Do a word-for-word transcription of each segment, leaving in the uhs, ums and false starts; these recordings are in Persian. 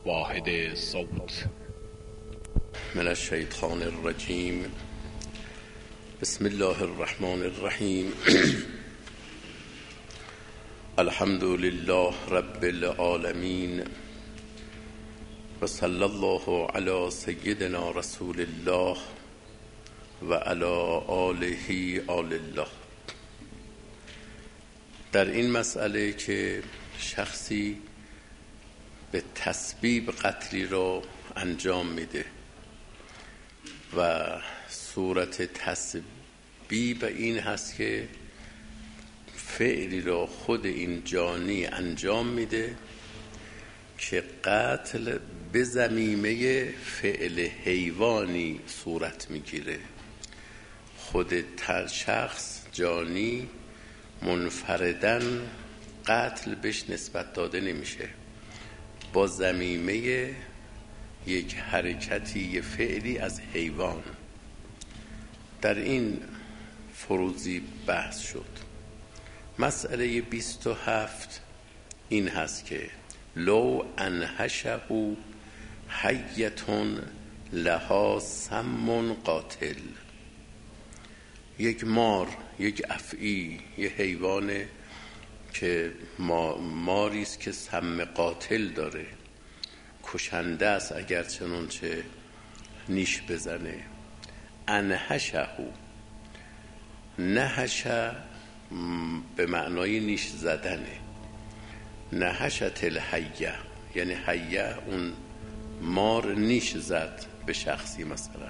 واحد صوت. من الشیطان الرجیم. بسم الله الرحمن الرحیم. الحمد لله رب العالمین و صلی الله علی سیدنا رسول الله و علی آله آل الله. در این مسئله که شخصی به تسبیب قتلی را انجام میده و صورت تسبیب این هست که فعلی را خود این جانی انجام میده که قتل به ضمیمه فعل حیوانی صورت میگیره. خود شخص جانی منفردن قتل بهش نسبت داده نمیشه، با ضمیمه یک حرکتی یک فعلی از حیوان. در این فروضی بحث شد. مسئله بیست و هفت این هست که لو انهشه حیتون لها سم قاتل. یک مار، یک افعی، یک حیوانه که ماری است که سم قاتل داره، کشنده است اگر چنانچه نیش بزنه. انهشه، نهشه به معنای نیش زدنه. نهشت الحیه یعنی حیه، اون مار نیش زد به شخصی. مثلا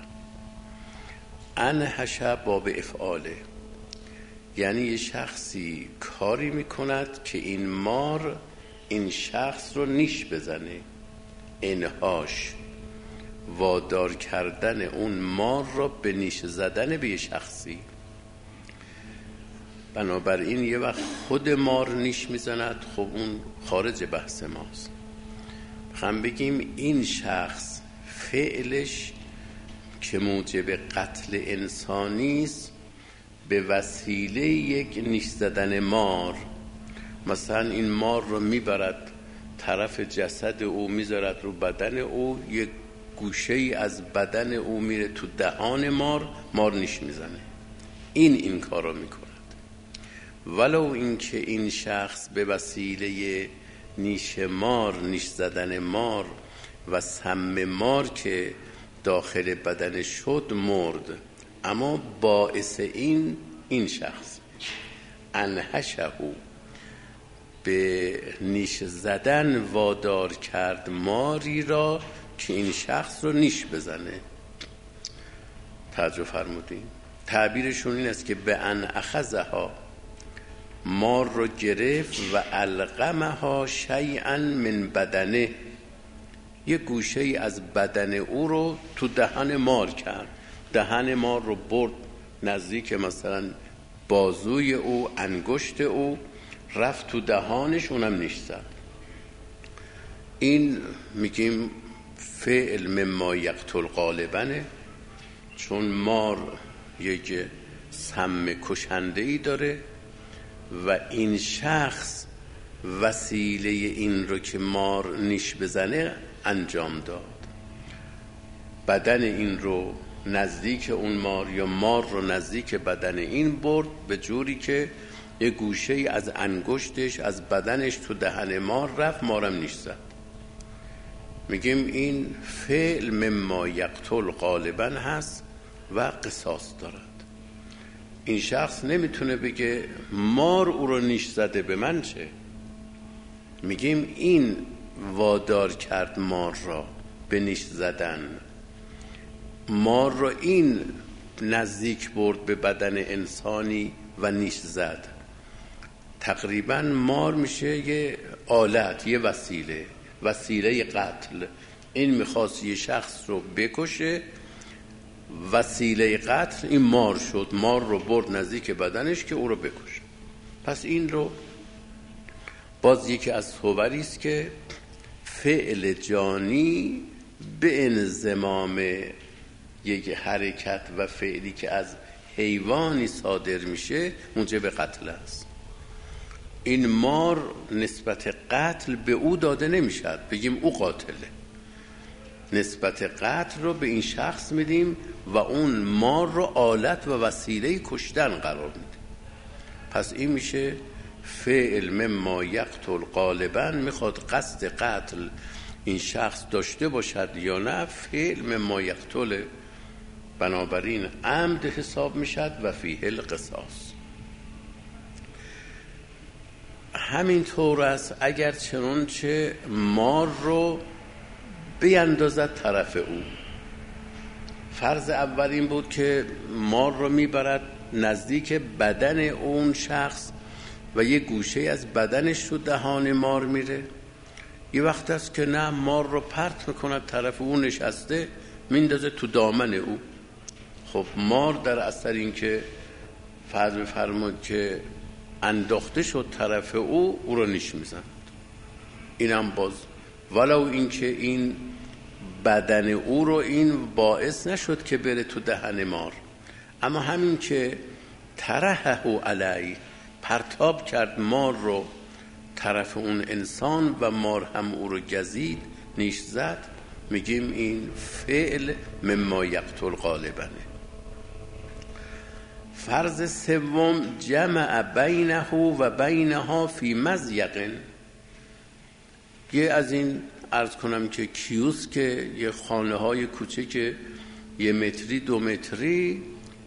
انهشه باب افعاله، یعنی یه شخصی کاری میکند که این مار این شخص رو نیش بزنه. انهاش وادار کردن اون مار را به نیش زدن به یه شخصی. بنابراین یه وقت خود مار نیش میزند، خب اون خارج بحث ماست. بخوام بگیم این شخص فعلش که موجب قتل انسانی است به وسیله یک نیش زدن مار. مثلا این مار رو میبرد طرف جسد او، میذارد رو بدن او، یک گوشه ای از بدن او میره تو دهان مار، مار نیش میزنه. این این کار رو میکند. ولو اینکه این شخص به وسیله نیش مار، نیش زدن مار و سم مار که داخل بدن شد مرد، اما باعث این این شخص انهشه به نیش زدن وادار کرد ماری را که این شخص رو نیش بزنه. توجه فرمودین؟ تعبیرشون این است که به ان اخذها، مار رو گرفت و القمها شیئا من بدنه، یه گوشه ای از بدن او رو تو دهن مار کرد. دهن مار رو برد نزدیک مثلا بازوی او، انگشت او، رفت تو دهانش، اونم نیش زد. این میگیم فعل مما یقتل غالبنه، چون مار یک سم کشنده ای داره و این شخص وسیله این رو که مار نیش بزنه انجام داد. بدن این رو نزدیک اون مار یا مار رو نزدیک بدن این برد، به جوری که یه گوشه ای از انگشتش از بدنش تو دهن مار رفت، مارم نیش زد. میگیم این فعل مما یقتل غالبا هست و قصاص دارد. این شخص نمیتونه بگه مار او رو نیش زده، به من چه؟ میگیم این وادار کرد مار را به نیش زدن، مار را این نزدیک برد به بدن انسانی و نیش زد. تقریبا مار میشه یه آلت، یه وسیله، وسیله قتل. این میخواست یه شخص رو بکشه، وسیله قتل این مار شد، مار رو برد نزدیک بدنش که او رو بکشه. پس این رو باز یکی از صوری است که فعل جانی به انضمام یک حرکت و فعلی که از حیوانی صادر میشه موجب قتل است. این مار نسبت قتل به او داده نمیشد، بگیم او قاتله. نسبت قتل رو به این شخص میدیم و اون مار رو آلت و وسیله کشتن قرار میدیم. پس این میشه فعل مما یقتل غالبا، میخواد قصد قتل این شخص داشته باشد یا نه، فعل مما یقتل بنابراین عمد حساب میشد و فیه القصاص. همین طور است اگر چنانچه مار رو بیندازد طرف او. فرض اول این بود که مار رو میبرد نزدیک بدن اون شخص و یه گوشه از بدنش تو دهان مار میره. یه وقت است که نه، مار رو پرت میکند طرف او نشسته، میندازه تو دامن او. خب مار در اثر این که فرض بفرمود که انداخته شد طرف او، او رو نیش میزند. اینم باز ولو این که این بدن او رو این باعث نشد که بره تو دهن مار، اما همین که طرحه علی پرتاب کرد مار رو طرف اون انسان و مار هم او رو گزید، نیش زد، میگیم این فعل مما یقتل غالبنه. فرض سوم جمع بینه و بینها فی مضیق. یه از این عرض کنم که کیوسک، یه خانه های کوچک یه متری دو متری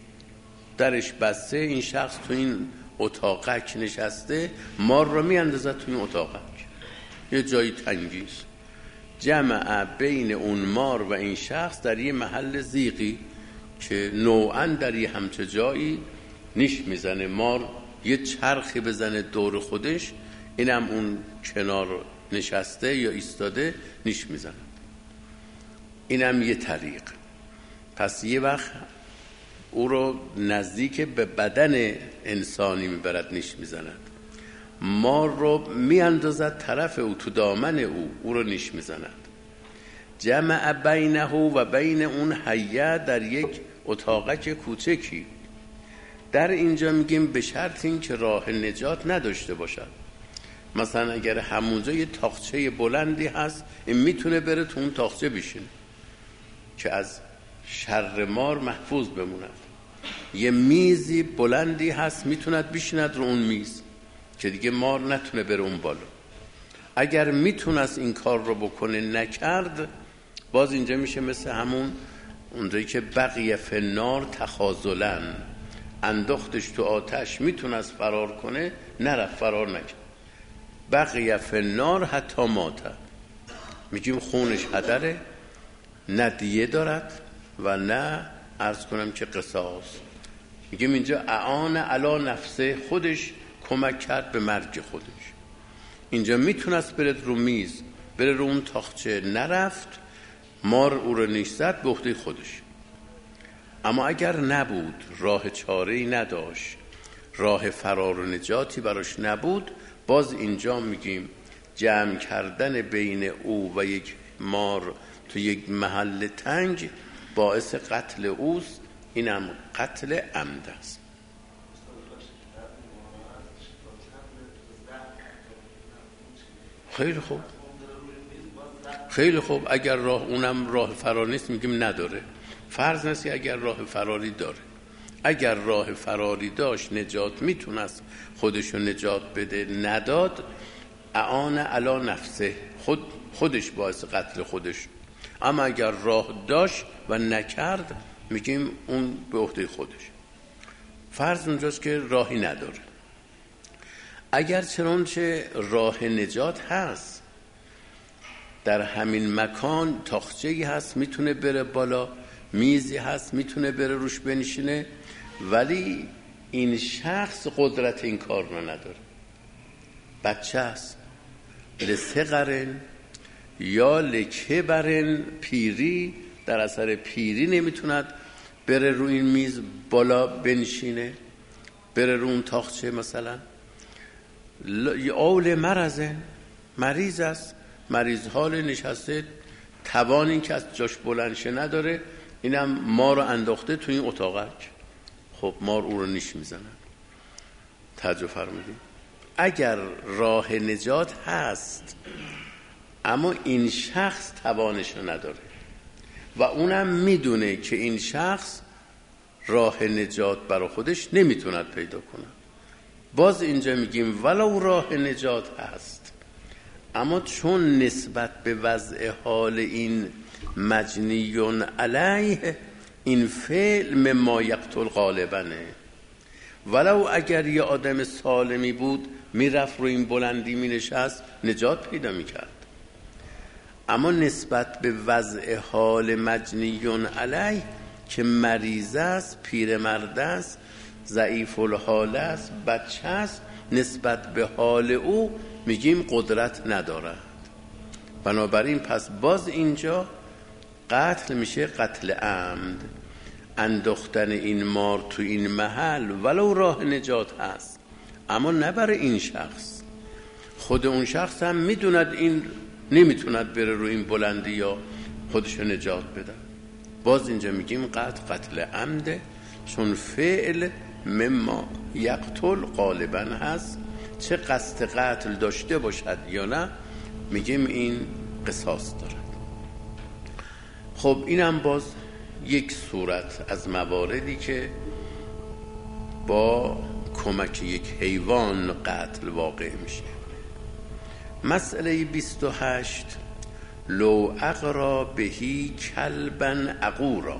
درش بسته، این شخص تو این اتاقک نشسته، مار رو می اندازد تو این اتاقک، یه جایی تنگیست. جمع بین اون مار و این شخص در یه محل زیقی که نوعاً در یه همچه جایی نیش میزنه، مار یه چرخی بزنه دور خودش، اینم اون کنار نشسته یا ایستاده نیش میزنه. اینم یه طریق. پس یه وقت او رو نزدیک به بدن انسانی میبرد نیش میزند، مار رو میاندازد طرف او تو دامن او، او رو نیش میزند. جمع بینه و بین اون حیه در یک اتاقک کوچکی. در اینجا میگیم به شرط این که راه نجات نداشته باشد. مثلا اگر همونجا یه تاقچه بلندی هست، این میتونه بره تو اون تاقچه بشینه که از شر مار محفوظ بموند. یه میزی بلندی هست، میتوند بشیند رو اون میز که دیگه مار نتونه بره اون بالا. اگر میتونست این کار رو بکنه نکرد، باز اینجا میشه مثل همون اونجایی که بقیه فی النار تخاذلن، انداختش تو آتش، میتونست فرار کنه، نرفت، فرار نکرد. بقیه فی النار حتی ماته، میگیم خونش هدره، نه دیه دارد و نه عرض کنم که قصاص. میگیم اینجا اعان علی نفسه، خودش کمک کرد به مرگ خودش. اینجا میتونست برد رو میز، بره رو اون تاخچه، نرفت، مار او رو نیش زد، به عهده خودش. اما اگر نبود، راه چاره‌ای نداشت، راه فرار و نجاتی براش نبود، باز اینجا میگیم جمع کردن بین او و یک مار تو یک محل تنگ باعث قتل اوست. اینم قتل عمد است. خیلی خوب، خیلی خوب. اگر راه اونم راه فرار نیست، میگیم نداره. فرض نسی اگر راه فراری داره. اگر راه فراری داشت، نجات میتونست خودشو نجات بده، نداد، اعان علی نفسه، خود خودش باعث قتل خودش. اما اگر راه داشت و نکرد، میگیم اون به عهده خودش. فرض اونجاست که راهی نداره. اگر چنانچه راه نجات هست، در همین مکان تاخچه‌ای هست، میتونه بره بالا، میزی هست میتونه بره روش بنشینه، ولی این شخص قدرت این کار رو نداره. بچه هست، لصغرن یا لکبرن، پیری، در اثر پیری نمیتوند بره روی این میز بالا بنشینه، بره رو اون تاخچه مثلا. اول مرزن، مریض است، مریض حال نشسته، توان این که از جاش بلند شه نداره، اینم ما رو انداخته تو این اتاقک. خب مار او رو نیش میزنن. توجه فرمودید؟ اگر راه نجات هست اما این شخص توانش نداره، و اونم میدونه که این شخص راه نجات برای خودش نمیتوند پیدا کنه. باز اینجا میگیم ولو راه نجات هست، اما چون نسبت به وضع حال این مجنیون علیه این فعل مما یقتل غالبنه، ولو اگر یه آدم سالمی بود میرفت رو این بلندی مینشست نجات پیدا میکرد، اما نسبت به وضع حال مجنیون علیه که مریض است، پیرمرد است، ضعیف الحال است، بچه است، نسبت به حال او میگیم قدرت ندارد. بنابراین پس باز اینجا قتل میشه قتل عمد، انداختن این مار تو این محل ولو راه نجات هست، اما نه برای این شخص. خود اون شخص هم میدوند این نمیتوند بره رو این بلندی یا خودشو نجات بده. باز اینجا میگیم قتل قتل عمده، چون فعل مما یقتل غالبا هست، چه قصد قتل داشته باشد یا نه میگیم این قصاص دارد. خب اینم باز یک صورت از مواردی که با کمک یک حیوان قتل واقع میشه. مسئله بیست و هشت لو اقرا بهی کلبا عقورا،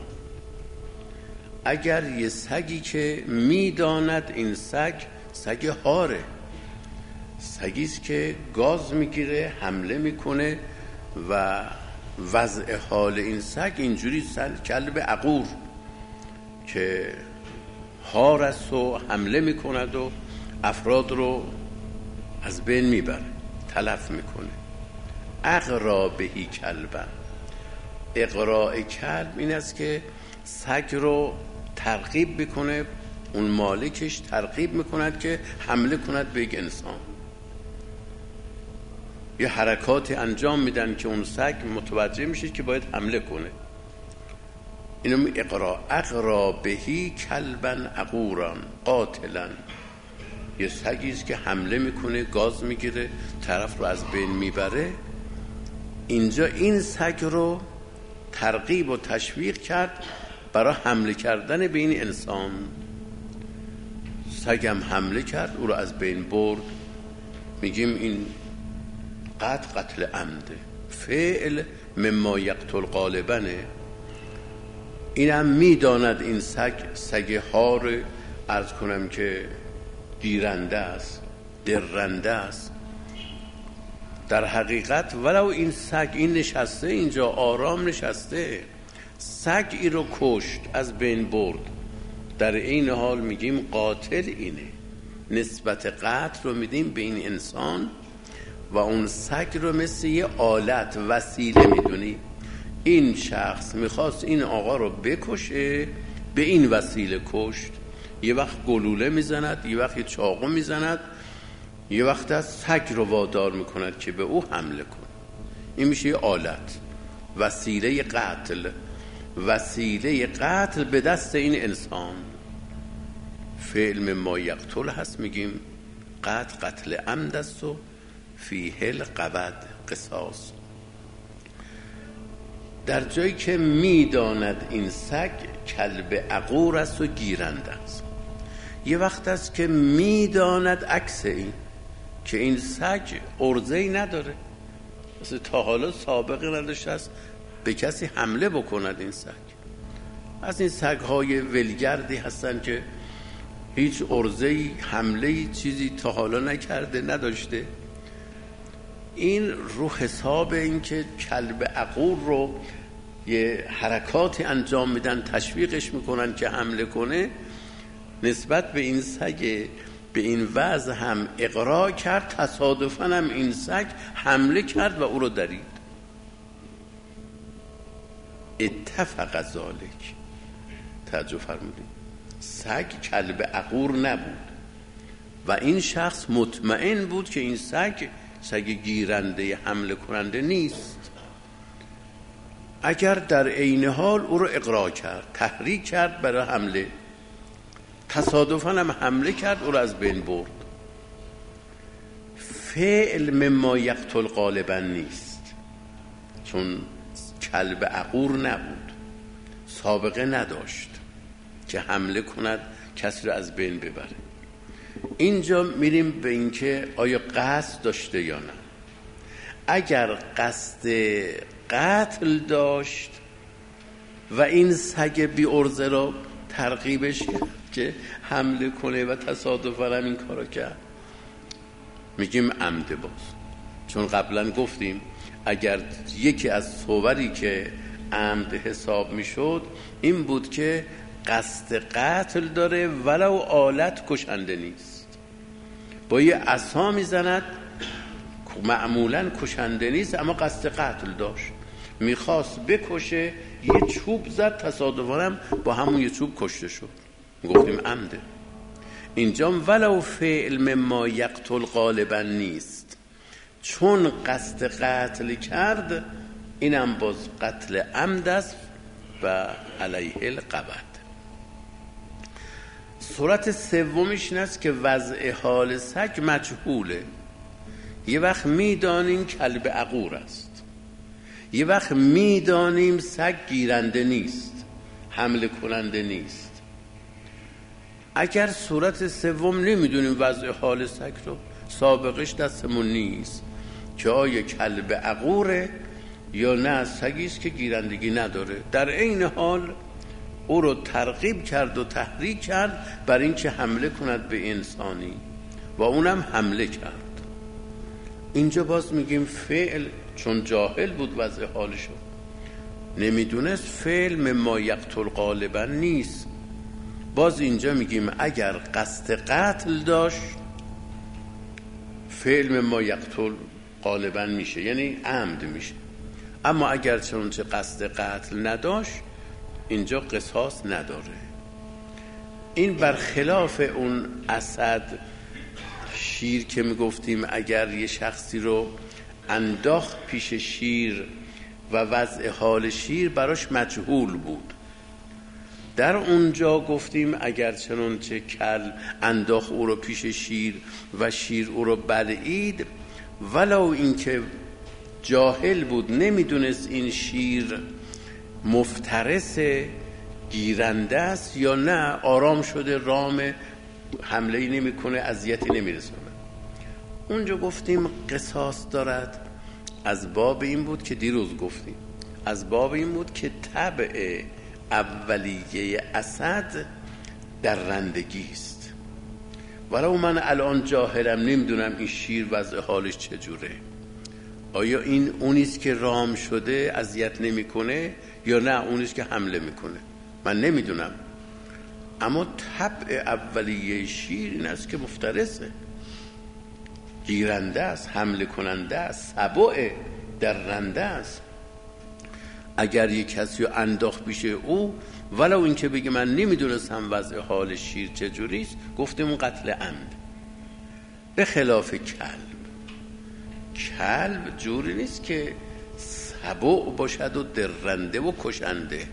اگر یه سگی که میداند این سگ سگ هاره، سگیست که گاز میگیره حمله میکنه و وضع حال این سگ اینجوری کلب عقور که هار است و حمله میکند و افراد رو از بین میبره، تلف میکنه. اقرا بهی کلبا، اقراء کلب این است که سگ رو ترغیب میکنه، اون مالکش ترغیب میکند که حمله کند به یک انسان، یه حرکات انجام میدن که اون سگ متوجه میشه که باید حمله کنه. اینو اقرا اقرا بهی کلبا عقورا قاتلا، یه سگیست که حمله میکنه، گاز میگیره، طرف رو از بین میبره. اینجا این سگ رو ترغیب و تشویق کرد برای حمله کردن به این انسان. سگم حمله کرد، او رو از بین برد، میگیم این قتل قتل عمده، فعل مما یقتل غالبنه. اینم میداند این سگ سگ هار، عرض کنم که گیرنده است، درنده است. در حقیقت ولو این سگ این نشسته اینجا آرام نشسته، سگ این رو کشت، از بین برد، در این حال میگیم قاتل اینه. نسبت قتل رو میدیم به این انسان و اون سگ رو مثل یه آلت وسیله میدونیم. این شخص میخواست این آقا رو بکشه، به این وسیله کشت. یه وقت گلوله میزند، یه وقت یه چاقو میزند، یه وقت از سگ رو وادار میکند که به او حمله کن. این میشه یه آلت، وسیله قتل، وسیله قتل به دست این انسان. فعل مما یقتل هست، میگیم قتل قتل عمد است و فیه القود قصاص. در جایی که میداند این سگ کلب عقور است و گیرنده است، یه وقت است که میداند عکس این، که این سگ عرضه‌ای نداره، مثل تا حالا سابقه نداشته است به کسی حمله بکند. این سگ از این سگ‌های ولگردی هستن که هیچ عرضه‌ای، حمله‌ای، چیزی تا حالا نکرده، نداشته. این رو حساب این که کلب عقور رو یه حرکاتی انجام میدن، تشویقش میکنن که حمله کنه، نسبت به این سگ به این وضع هم اقرار کرد. تصادفاً هم این سگ حمله کرد و او رو درید. اتفق ذالک، توجه فرمودید، سگ کلب عقور نبود و این شخص مطمئن بود که این سگ سگ گیرنده حمله کننده نیست. اگر در عین حال او رو اقرار کرد، تحریک کرد برای حمله، تصادفاً هم حمله کرد، او رو از بین برد. فعل مما یقتل غالبا نیست، چون کلب عقور نبود، سابقه نداشت که حمله کند کسی رو از بین ببره. اینجا میریم به اینکه آیا قصد داشته یا نه. اگر قصد قتل داشت و این سگ بی ارزه را ترغیبش کرد که حمله کنه و تصادفاً هم این کارو کرد، میگیم عمد. باز چون قبلا گفتیم اگر یکی از صوری که عمد حساب میشد این بود که قصد قتل داره ولو آلت کشنده نیست، با یه عصا میزند معمولا کشنده نیست اما قصد قتل داشت، میخواست بکشه، یه چوب زد، تصادفاً هم با همون یه چوب کشته شد، گفتیم عمده. اینجا ولو فعل مما یقتل غالبا نیست، چون قصد قتل کرد اینم باز قتل عمد است و علیه القبض. صورت سومیش این است که وضع حال سگ مجهوله. یه وقت میدانیم کلب عقور است، یه وقت میدانیم سگ گیرنده نیست، حمله کننده نیست. اگر صورت سوم نمیدونیم وضع حال سگ رو، سابقش دستمون نیست که آیا کلب عقوره یا نه سگیست که گیرندگی نداره، در عین حال او رو ترغیب کرد و تحریک کرد بر این که حمله کند به انسانی و اونم حمله کرد. اینجا باز میگیم فعل، چون جاهل بود وضع حالشو نمیدونست، فعل مما یقتل غالبا نیست. باز اینجا میگیم اگر قصد قتل داشت فعل مما یقتل غالبا میشه، یعنی عمد میشه. اما اگر چنانچه قصد قتل نداشت اینجا قصاص نداره. این برخلاف اون اسد شیر که میگفتیم اگر یه شخصی رو انداخت پیش شیر و وضع حال شیر براش مجهول بود، در اونجا گفتیم اگر چنانچه کل انداخت او رو پیش شیر و شیر او رو بلعید، ولو اینکه جاهل بود نمیدونست این شیر مفترس گیرنده است یا نه، آرام شده، رام، حمله‌ای نمی‌کنه، اذیتی نمی‌رسونه، اونجا گفتیم قصاص دارد. از باب این بود که دیروز گفتیم، از باب این بود که طبع اولیه اسد در رندگی است. ولو من الان جاهلم نمیدونم این شیر وضع حالش چجوره، آیا این اونیست که رام شده اذیت نمی‌کنه یا نه اونیست که حمله میکنه، من نمیدونم. اما طبع اولیه شیر این است که مفترسه، گیرنده است، حمله کننده است، سبع در رنده است. اگر یک کسی رو انداخت پیش او ولو این که بگه من نمیدونستم وضع حال شیر چجوریست، گفتیم اون قتل عمد. به خلاف کلب، کلب جوری نیست که سبع باشد و درنده و کشنده.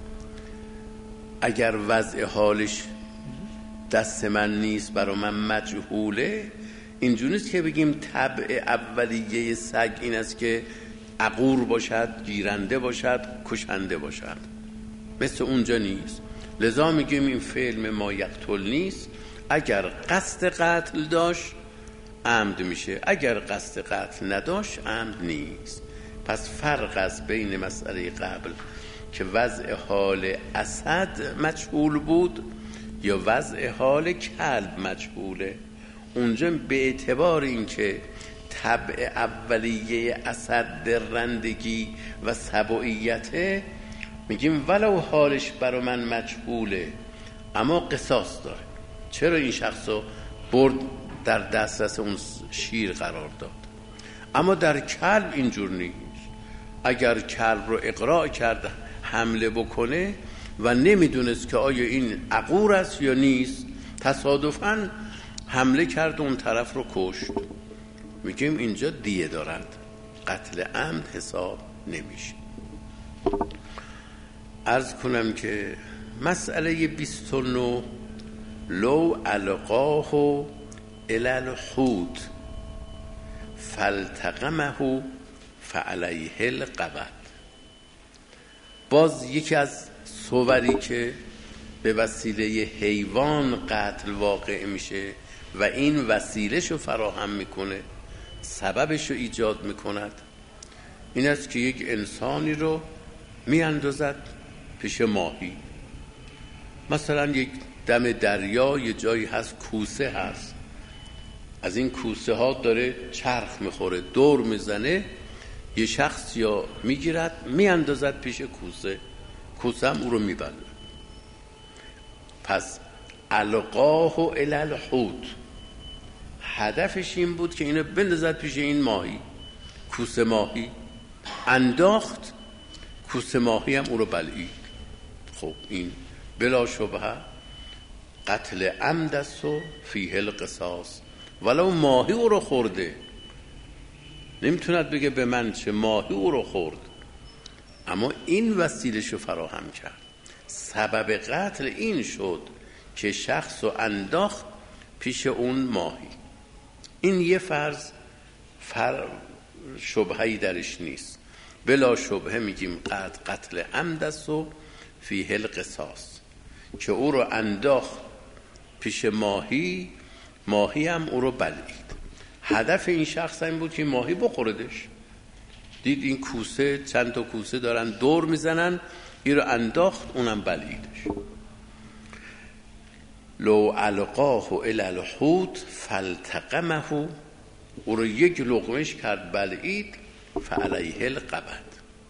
اگر وضع حالش دست من نیست، برای من مجهوله، اینجوری نیست که بگیم طبع اولیه سگ این است که عقور باشد، گیرنده باشد، کشنده باشد، مثل اونجا نیست. لذا میگیم این فعل ما یقتل نیست. اگر قصد قتل داشت عمد میشه، اگر قصد قتل نداشت عمد نیست. پس فرق است بین مسئله قبل که وضع حال اسد مجهول بود یا وضع حال کلب مجهوله. اونجا به اعتبار اینکه طبع اولیه اسد درندگی و سبوعیته میگیم ولو حالش برا من مجهوله اما قصاص داره. چرا این شخصو برد در دسترس اون شیر قرار داد؟ اما در کلب اینجور نیست. اگر کلب رو اقراع کرد حمله بکنه و نمیدونست که آیا این عقور است یا نیست، تصادفاً حمله کرد و اون طرف رو کشت، میگیم اینجا دیه دارد، قتل عمد حساب نمیشه. عرض کنم که مسئله بیست و نه، لو القاه الی الحوت فالتقمه فعلیه القبض. باز یکی از صوری که به وسیله حیوان قتل واقع میشه و این وسیلهشو فراهم میکنه، سببشو ایجاد میکند، این است که یک انسانی رو میاندازد پیش ماهی. مثلا یک دم دریا یه جایی هست، کوسه هست، از این کوسه ها داره چرخ میخوره، دور میزنه، یه شخص یا میگیرد میاندازد پیش کوسه، کوسه هم او رو میبلد. پس القاه الی الحوت، هدفش این بود که اینو بندازد پیش این ماهی، کوسه ماهی. انداخت، کوسه ماهی هم او رو بلعید. خب این بلا شبهه قتل عمد است و فیه القصاص. ولو ماهی او رو خورده، نمیتوند بگه به من چه، ماهی او رو خورد، اما این وسیله‌شو فراهم کرد. سبب قتل این شد که شخص رو انداخت پیش اون ماهی. این یه فرض فر شبهه‌ای درش نیست، بلا شبهه میگیم قتل قتل عمد است و فیه القصاص، که او رو انداخت پیش ماهی، ماهی هم او رو بلعید. هدف این شخص این بود که ماهی بخوردش. دید این کوسه، چند تا کوسه دارن دور میزنن، این رو انداخت، اونم بلعیدش. لو القاه الی الحوت فالتقمه، او رو یک لقمش کرد بلعید، فعلیه القبض.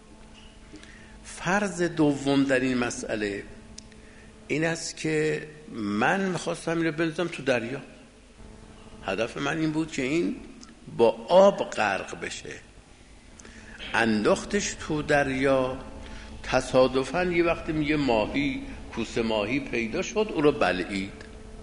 فرض دوم در این مسئله این است که من میخواستم این رو بندازم تو دریا. هدف من این بود که این با آب غرق بشه. انداختش تو دریا، تصادفاً یه وقتی میگه ماهی، کوسه ماهی پیدا شد، او رو بلعید.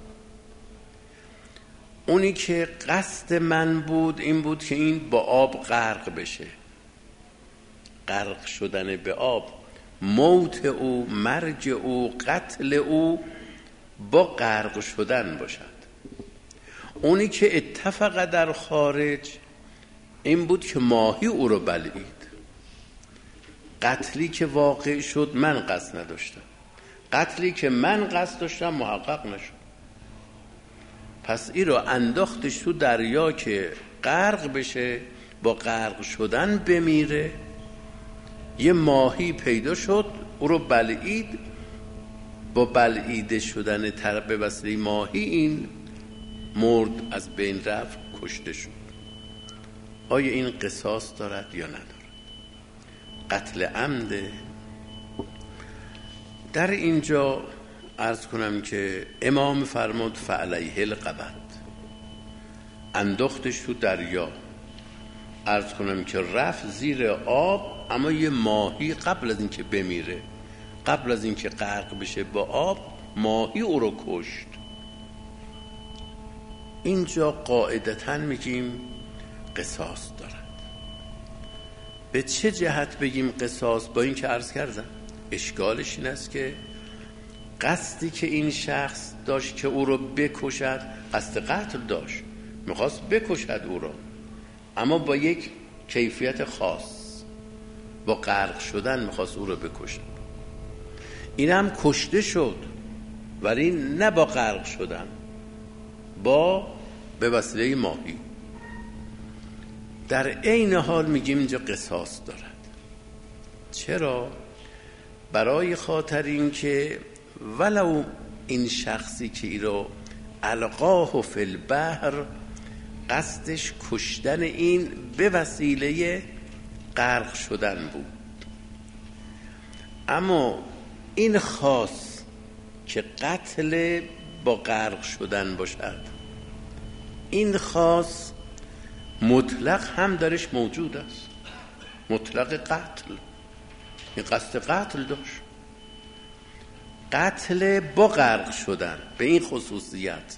اونی که قصد من بود این بود که این با آب غرق بشه. غرق شدن به آب، موت او، مرگ او، قتل او با غرق شدن باشد. اونی که اتفق در خارج این بود که ماهی او رو بلعید. قتلی که واقع شد من قصد نداشتم، قتلی که من قصد داشتم محقق نشد. پس این رو انداختش تو دریا که غرق بشه، با غرق شدن بمیره. یه ماهی پیدا شد، او رو بلعید، با بلعیده شدن تر به وسیله ماهی این مرد، از بین رفت، کشته شد. آیا این قصاص دارد یا ندارد؟ قتل عمده. در اینجا عرض کنم که امام فرمود فعلیه القبض، انداختش تو دریا. عرض کنم که رفت زیر آب، اما یه ماهی قبل از اینکه بمیره، قبل از اینکه غرق بشه با آب، ماهی او رو کشت. اینجا قاعدتاً میگیم قصاص دارد. به چه جهت بگیم قصاص؟ با این که عرض کردم اشکالش این است که قصدی که این شخص داشت که او رو بکشد، قصد قتل داشت، میخواست بکشد او رو، اما با یک کیفیت خاص، با غرق شدن میخواست او رو بکشد. این هم کشته شد، ولی نه با غرق شدن، با به وسیله ماهی. در عین حال میگیم اینجا قصاص دارد. چرا؟ برای خاطر این که ولو این شخصی که ای رو القاه فی البحر، قصدش کشتن این به وسیله غرق شدن بود، اما این خاص که قتل با غرق شدن باشد، این خاص مطلق هم درش موجود است. مطلق قتل، این قصد قتل داشت، قتل با غرق شدن به این خصوصیت.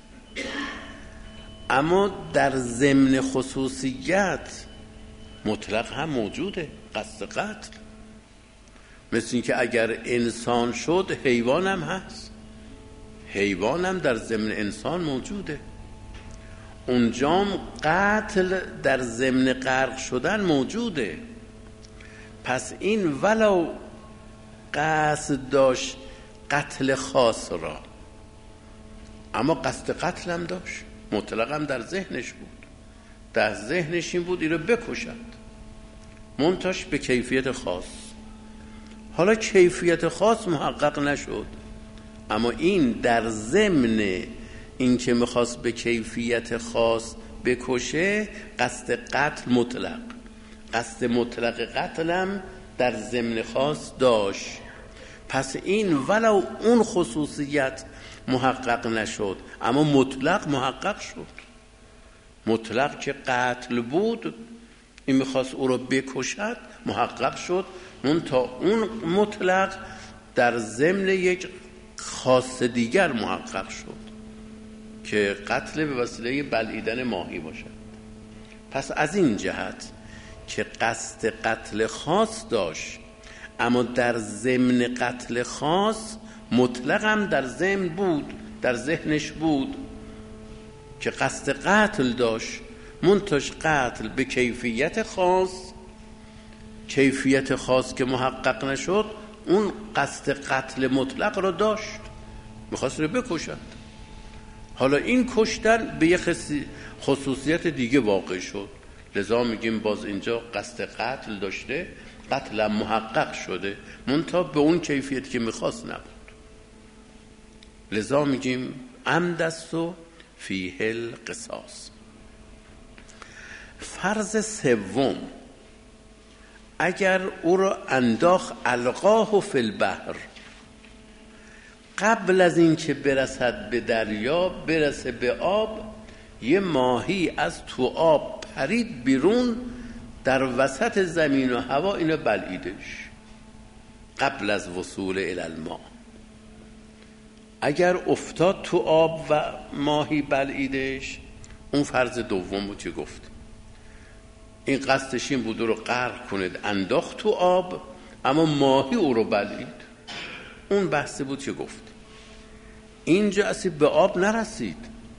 اما در ضمن خصوصیت مطلق هم موجوده، قصد قتل. مثل این که اگر انسان شد حیوان هم هست، حیوان هم در ضمن انسان موجوده. اونجام قتل در ضمن غرق شدن موجوده. پس این ولو قصد داشت قتل خاص را، اما قصد قتل هم داشت، مطلق هم در ذهنش بود، در ذهنش این بود این رو بکشد، منتاش به کیفیت خاص. حالا کیفیت خاص محقق نشد، اما این در ضمن این که میخواست به کیفیت خاص بکشه قصد قتل مطلق، قصد مطلق قتلم در ضمن خاص داشت. پس این ولو اون خصوصیت محقق نشد اما مطلق محقق شد. مطلق که قتل بود، این میخواست او رو بکشد، محقق شد. اون تا اون مطلق در ضمن یک خاص دیگر محقق شد که قتل به وسیله بلعیدن ماهی باشد. پس از این جهت که قصد قتل خاص داشت اما در ضمن قتل خاص مطلق هم در ضمن بود، در ذهنش بود که قصد قتل داشت، منتش قتل به کیفیت خاص، کیفیت خاص که محقق نشد اون قصد قتل مطلق را داشت، میخواست رو بکشد. حالا این کشتن به یک خصوصیت دیگه واقع شد، لذا میگیم باز اینجا قصد قتل داشته، قتل محقق شده، منتها به اون کیفیت که میخواست نبود. لذا میگیم عمد است و فیه القصاص. فرض سوم، اگر او را انداخت القاه فی البحر، قبل از این که برسد به دریا، برسه به آب، یه ماهی از تو آب پرید بیرون، در وسط زمین و هوا اینو بلعیدش قبل از وصول الی الماء. اگر افتاد تو آب و ماهی بلعیدش، اون فرض دوم بود که گفت. این قصدش این بود رو غرق کنید، انداخت تو آب اما ماهی او رو بلعید، اون بحث بود که گفت. اینجا اصلا به آب نرسید،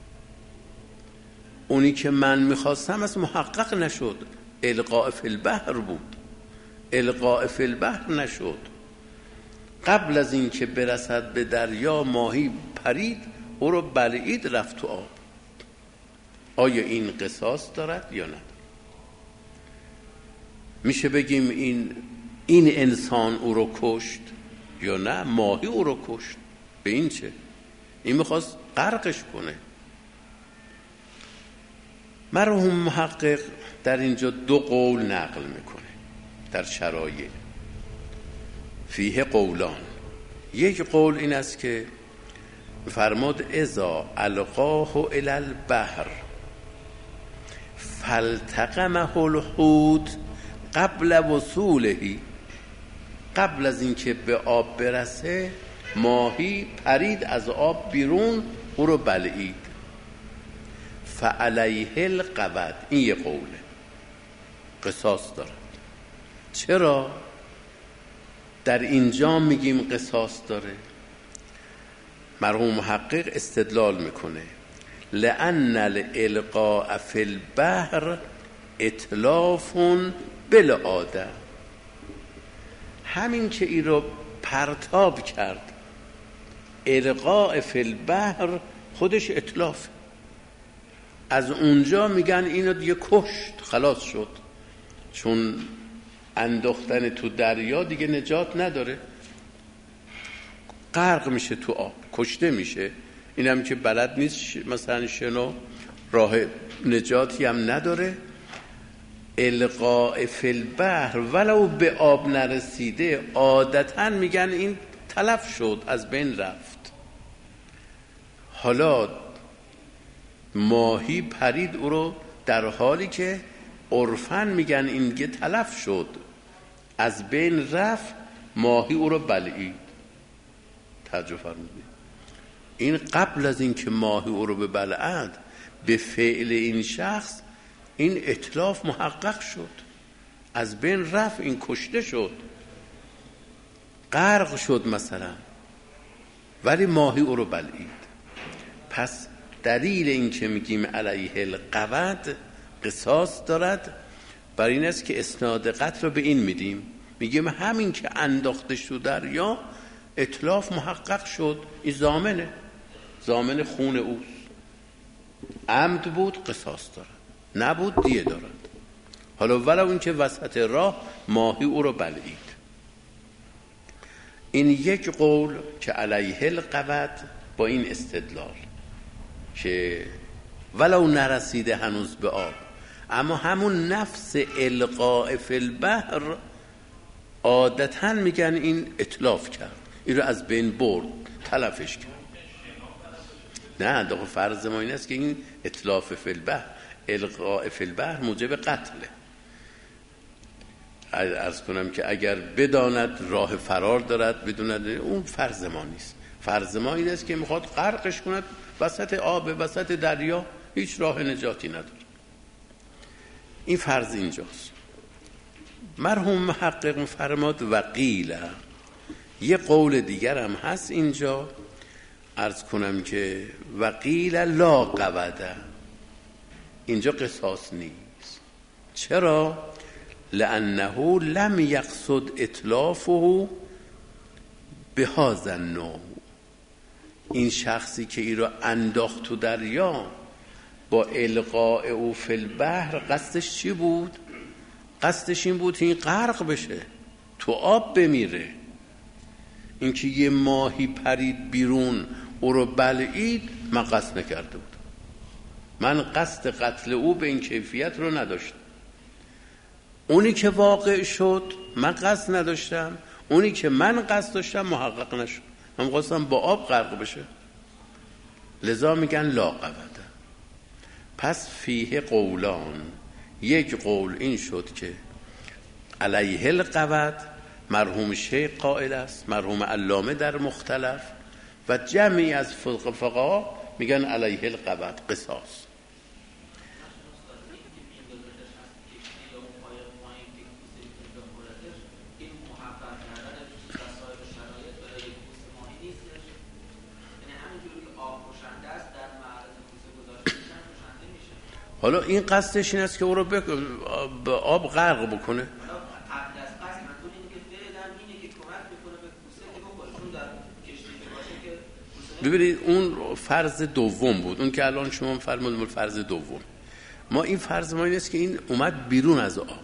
اونی که من میخواستم از محقق نشد، القاء فی البحر بود، القاء فی البحر نشد. قبل از این که برسد به دریا ماهی پرید، او رو بلعید، رفت تو آب. آیا این قصاص دارد یا نه؟ میشه بگیم این این انسان او رو کشت یا نه ماهی او رو کشت؟ به این چه؟ این میخواست غرقش کنه. مرحوم محقق در اینجا دو قول نقل میکنه در شرایع فیه قولان. یک قول این است که فرماد اذا القاه الی البحر فالتقمه الحوت قبل وصوله، قبل از اینکه به آب برسه ماهی پرید از آب بیرون، او رو بلعید، فعلیه القود. این یه قوله، قصاص دارد. چرا در اینجا میگیم قصاص داره؟ مرحوم محقق استدلال میکنه لأن الالقاء فی البحر اتلاف بالعاده، همین که این رو پرتاب کرد، القاء فی البحر خودش اتلاف. از اونجا میگن اینو دیگه کشت، خلاص شد، چون انداختن تو دریا دیگه نجات نداره، غرق میشه تو آب، کشته میشه. اینم که بلد نیست مثلا شنو، راه نجاتی هم نداره. القاء فی البحر ولو به آب نرسیده، عادتاً میگن این تلف شد، از بین رفت. حالا ماهی پرید او رو، در حالی که عرفاً میگن این دیگه تلف شد، از بین رفت، ماهی او رو بلعید. توجه فرمودید؟ این قبل از این که ماهی او رو ببلعد، به فعل این شخص این اتلاف محقق شد، از بین رفت، این کشته شد، غرق شد مثلا، ولی ماهی او رو بلعید. پس دلیل این که میگیم علیه القود قصاص دارد، برای این است که اسناد قتل رو به این میدیم، میگیم همین که انداخته شد دریا اتلاف محقق شد، این ضامنه، ضامن خون اوست. عمد بود قصاص دارد، نبود دیه دارد. حالا ولو این که وسط راه ماهی او رو بلعید. این یک قول که علیه القود با این استدلال که ولو نرسیده هنوز به آب، اما همون نفس القاء فی البحر عادتاً میگن این اتلاف کرد، این رو از بین برد، تلفش کرد. نه دقیقا فرض ما این است که این اتلاف فی البحر، القاء فی البحر موجب قتله. عرض کنم که اگر بداند راه فرار دارد، بدوند، اون فرض ما نیست. فرض ما این است که میخواد غرقش کند وسط آب، وسط دریا، هیچ راه نجاتی نداره. این فرض اینجاست. مرحوم محقق فرماد و قیل، یه قول دیگر هم هست اینجا، عرض کنم که و قیل لا قوده، اینجا قصاص نیست. چرا؟ لانه لم یقصد اتلافه بهذا النوع. این شخصی که این را انداخت تو دریا با القاء او فی البحر قصدش چی بود؟ قصدش این بود این غرق بشه، تو آب بمیره. این که یه ماهی پرید بیرون او رو بلعید، من قصد نکرده بود. من قصد قتل او به این کیفیت رو نداشتم. اونی که واقع شد من قصد نداشتم، اونی که من قصد داشتم محقق نشد. من قصدم با آب غرق بشه، لذا میگن لا قوده. پس فیه قولان، یک قول این شد که علیه القود مرحوم شیخ قائل است، مرحوم علامه در مختلف، و جمعی از فقها میگن علیه القود قصاص. حالا این قصدش این است که او رو بک... به آب غرق بکنه. ببینید اون فرض دوم بود، اون که الان شما فرمودید فرض دوم. ما این فرض ما این است که این اومد بیرون از آب،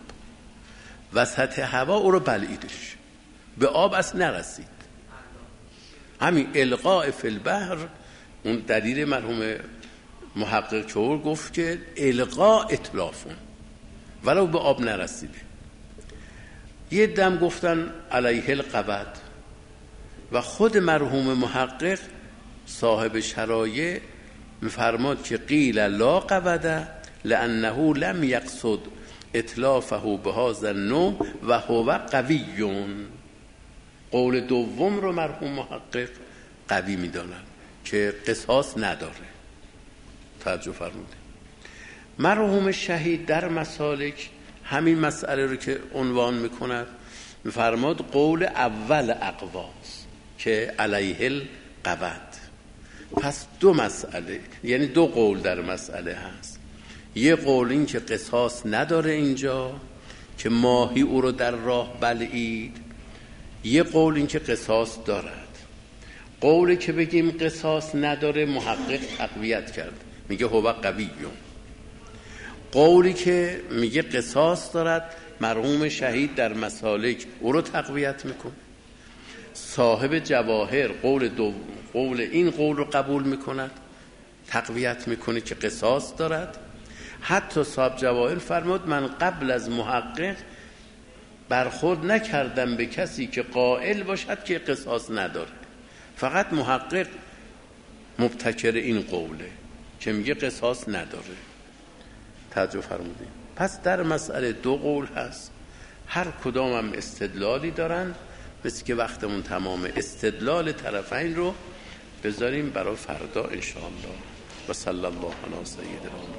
وسط هوا او رو بلعیدش، به آب اصلا نرسید. همین القاء فی البحر، اون دلیل مرحوم محقق چهور گفت که القاء اتلافون، ولو به آب نرسیده. یه دم گفتن علیه القود، و خود مرحوم محقق صاحب شرایع میفرماد که قیل لا قوده لانه لم یقصد اتلافه بهذا النوع و هو قوی. قول دوم رو مرحوم محقق قوی میدانن که قصاص نداره. توجه فرمودید. مرحوم شهید در مسالک همین مسئله رو که عنوان میکند میفرماد قول اول اقواس که علیه القود. پس دو مسئله، یعنی دو قول در مسئله هست. یه قول این که قصاص نداره اینجا که ماهی او رو در راه بلعید، یه قول این که قصاص دارد. قولی که بگیم قصاص نداره محقق تقویت کرد، میگه هو قویون. قولی که میگه قصاص دارد مرحوم شهید در مسالک او رو تقویت میکن. صاحب جواهر قول دو قول این قول رو قبول میکند، تقویت میکنه که قصاص دارد. حتی صاحب جواهر فرمود من قبل از محقق برخورد نکردم به کسی که قائل باشد که قصاص نداره، فقط محقق مبتکر این قوله که میگه قصاص نداره. توجه فرمودید. پس در مسئله دو قول هست، هر کدام هم استدلالی دارن، مثل که وقتمون تمام. استدلال طرفین رو بذاریم برای فردا انشاءالله. و صلی الله علی سیدنا